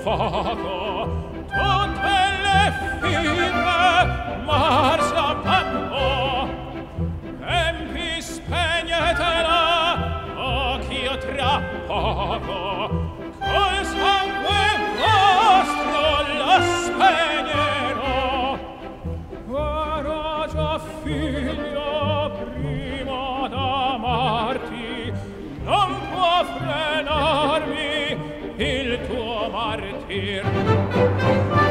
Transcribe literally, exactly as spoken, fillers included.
fuoco, tutte le fibre mars abbanno. Tempi spegnetela, o ch'io tra poco col sangue vostro la spegnerò. Ora già figlio prima d'amarti non può frenarmi il tuo martir.